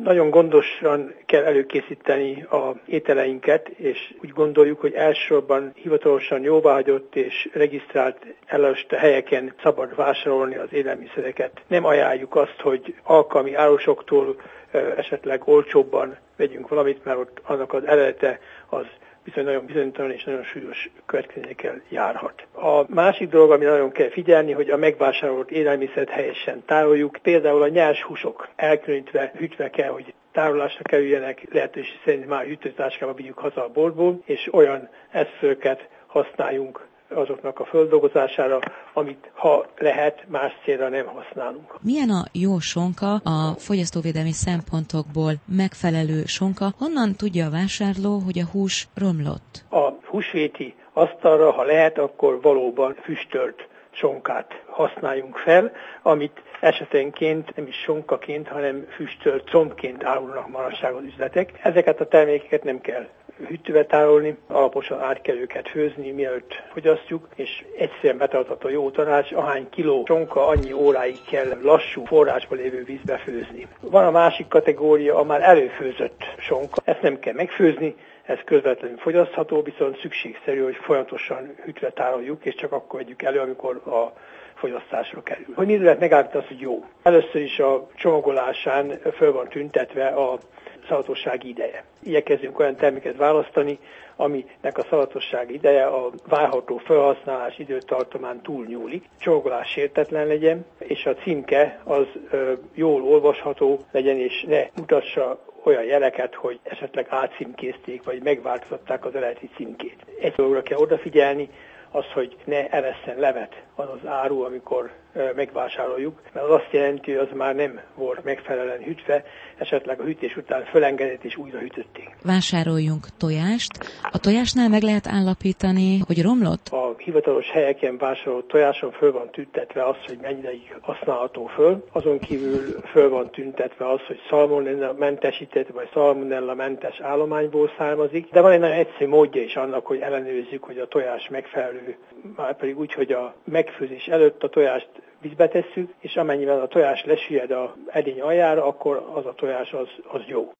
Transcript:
Nagyon gondosan kell előkészíteni az ételeinket, és úgy gondoljuk, hogy elsősorban hivatalosan jóváhagyott és regisztrált ellenőrző helyeken szabad vásárolni az élelmiszereket. Nem ajánljuk azt, hogy alkalmi árusoktól esetleg olcsóbban vegyünk valamit, mert ott annak az eredete az bizony nagyon bizonytalan és nagyon súlyos következményekkel járhat. A másik dolog, ami nagyon kell figyelni, hogy a megvásárolt élelmiszert helyesen tároljuk. Például a nyers húsok elkülönítve, hűtve kell, hogy tárolásra kerüljenek, lehetőség szerint már hűtőtáskába vigyük haza a boltból, és olyan eszközöket használjunk azoknak a földolgozására, amit ha lehet, más célra nem használunk. Milyen a jó sonka, a fogyasztóvédelmi szempontokból megfelelő sonka? Honnan tudja a vásárló, hogy a hús romlott? A húsvéti asztalra, ha lehet, akkor valóban füstölt sonkát használjunk fel, amit esetenként nem is sonkaként, hanem füstölt combként árulnak manapság az üzletek. Ezeket a termékeket nem kell hűtőbe tárolni, alaposan át kell őket főzni, mielőtt fogyasztjuk, és egyszerűen betartató jó tanács, ahány kiló sonka, annyi óráig kell lassú forrásban lévő vízbe főzni. Van a másik kategória, a már előfőzött sonka. Ezt nem kell megfőzni, ez közvetlenül fogyasztható, viszont szükségszerű, hogy folyamatosan hűtve tároljuk, és csak akkor vegyük elő, amikor a fogyasztásra kerül. Hogy mi lehet megállapítani azt, hogy jó? Először is a csomagolásán föl van tüntetve a szavatossági ideje. Igyekezzünk olyan terméket választani, aminek a szavatossági ideje a várható felhasználás időtartamán túlnyúlik. Csomagolás sértetlen legyen, és a címke az jól olvasható legyen, és ne mutassa olyan jeleket, hogy esetleg átcímkézték, vagy megváltoztatták az eredeti címkét. Egy dologra kell odafigyelni, az, hogy ne eresszen levet az az áru, amikor megvásároljuk, mert az azt jelenti, hogy az már nem volt megfelelően hűtve, esetleg a hűtés után fölengedett és újra hűtötték. Vásároljunk tojást. A tojásnál meg lehet állapítani, hogy romlott? A hivatalos helyeken vásárolt tojáson föl van tüntetve az, hogy mennyi ideig használható föl. Azon kívül föl van tüntetve az, hogy szalmonella mentesített vagy szalmonella mentes állományból származik. De van egy nagyon egyszerű módja is annak, hogy ellenőrizzük, hogy a tojás megfelelő, már pedig úgy, hogy a megfőzés előtt a tojást vízbe tesszük, és amennyiben a tojás lesüllyed az edény aljára, akkor az a tojás az jó.